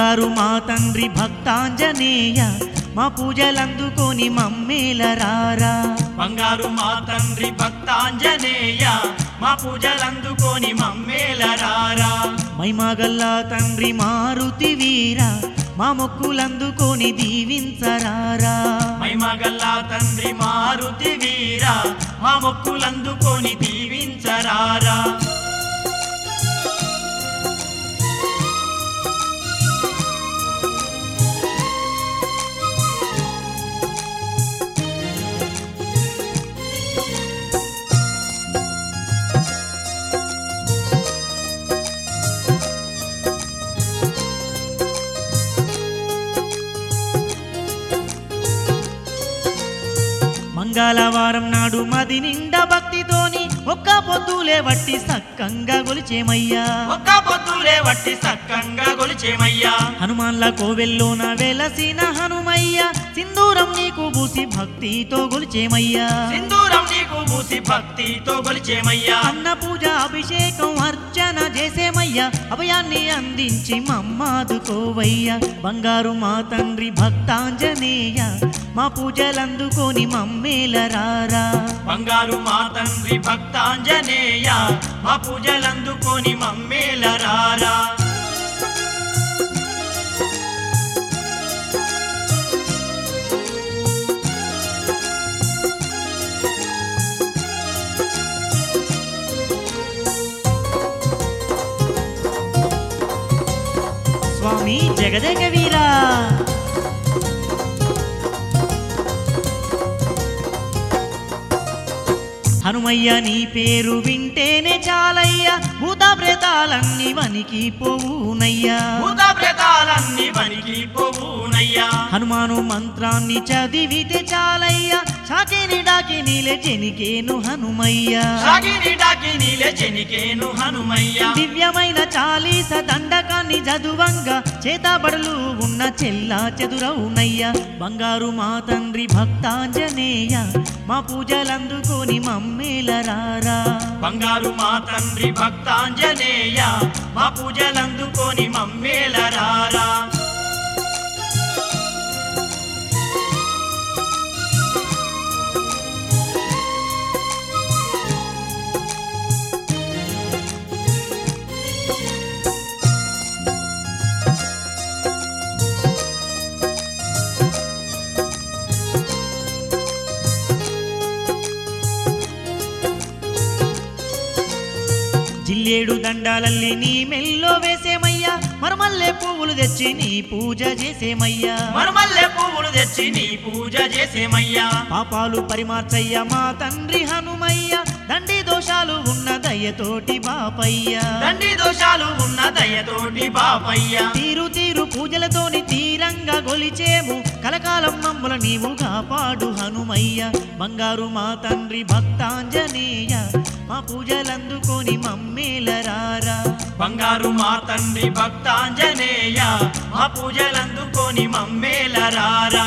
బంగారు మా తండ్రి భక్తాంజనేయ మా పూజలందుకొని మమ్మేలరారా బంగారు మా తండ్రి భక్తాంజనేయ మా పూజలందుకొని మమ్మేలరారా మైమగల్లా తండ్రి మారుతి వీర మా మొక్కులందుకొని దీవించరారా మైమగల్లా తండ్రి మారుతి వీర మా మొక్కులందుకొని దీవించరారా మంగళవారం నాడు మది నిండా భక్తితోని ఒక్క పొద్దులే వట్టి సక్కంగా గొలిచేమయ్యా ఒక్క పొద్దులే వట్టి సక్కంగా గొలిచేమయ్యా హనుమాన్ల కోవెల్లోన వెలసిన హనుమయ్య సింధూరం నీకు పూసి భక్తితో గొలిచేమయ్యా సింధూరం నీకు పూసి భక్తితో గొలిచేమయ్యా అన్న పూజ అభిషేకం అర్చన చేసేమయ్యా అభయాన్ని అందించి మమ్మాదుకోవయ్యా బంగారు మా తండ్రి భక్తాంజనేయ మా పూజలందుకొని మమ్మేలరారా బంగారు మా తండ్రి భక్తాంజనేయ మా పూజలందుకొని మమ్మేలరారా స్వామి జగదేక వీరా హనుమయ్య నీ పేరు వింటేనే చాలయ్యా భూత ప్రేతాలన్నీ వనికి పోవునయ్యా భూత ప్రేతాలన్నీ వనికి పోవునయ్యా హనుమాను మంత్రాన్ని చదివితే చాలయ్యా షాకిని డాకినీలే చెనికేను హనుమయ్యా షాకిని డాకినీలే చెనికేను హనుమయ్యా దివ్యమైన చాలీస దండకాన్ని చదువంగా చేతబడులు ఉన్న చెల్లా చెదురవునయ్యా బంగారు మా తండ్రి భక్తాంజనేయ మా పూజలందుకొని మమ్మేలరారా బంగారు మా తండ్రి భక్తాంజనేయ మా పూజలందుకొని మమ్మేలరారా జిల్లేడు దండాలల్లి నీ మెల్లో వేసేమయ్యా మరమల్లె పువ్వులు తెచ్చి నీ పూజ చేసేమయ్యా మరమల్లె పువ్వులు తెచ్చి నీ పూజ చేసేమయ్యా పాపాలు పరిమార్చయ్యా మా తండ్రి హనుమయ్య దండి దోషాలు ఉన్న దయతోటి బాపయ్యా దండి దోషాలు ఉన్న దయతోటి బాపయ్యా తీరు తీరు పూజలతోని తీరంగా గొలిచేము కలకాలం మమ్ముల నీవు కాపాడు హనుమయ్య బంగారు మా తండ్రి భక్తాంజనేయ మా పూజలందుకొని మమ్మేలరారా బంగారు మా తండ్రి భక్తాంజనేయ మా పూజలందుకొని మమ్మేలరారా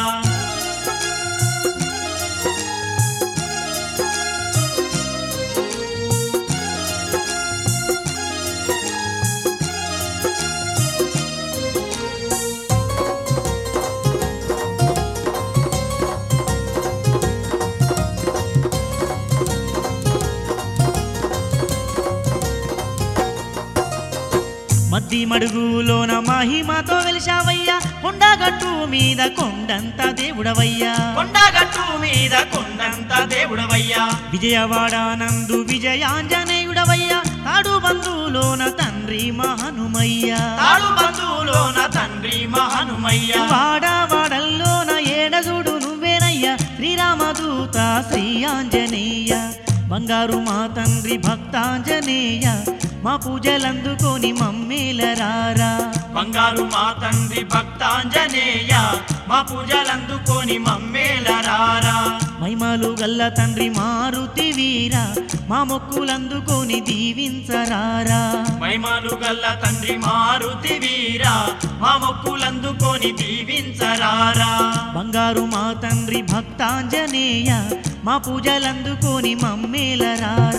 మద్ది మడుగులోన మహిమతో వెలిశావయ్యా కొండగట్టు మీద కొండంత దేవుడవయ్యా కొండగట్టు మీద కొండంత దేవుడవయ్యా విజయవాడ నందు విజయాంజనేయుడవయ్యా తాడు బంధువులోన తండ్రి మహనుమయ్యా తాడు బంధువులోన తండ్రి మహనుమయ్యా వాడవాడల్లోన ఏడజుడు నువ్వేనయ్యా శ్రీరామదూత శ్రీ ఆంజనేయ బంగారు మా తండ్రి భక్తాంజనేయ మా పూజలందుకొని మమ్మేలరారా బంగారు మా తండ్రి భక్తాంజనేయ మా పూజలందుకొని మమ్మేలరారా మైమలు గల్ల తండ్రి మారుతి వీర మా మొక్కులందుకొని దీవించరారా మైమలు గల్ల తండ్రి మారుతి వీర మా మొక్కులందుకొని దీవించరారా బంగారు మా తండ్రి భక్తాంజనేయ మా పూజలందుకొని మమ్మేలరారా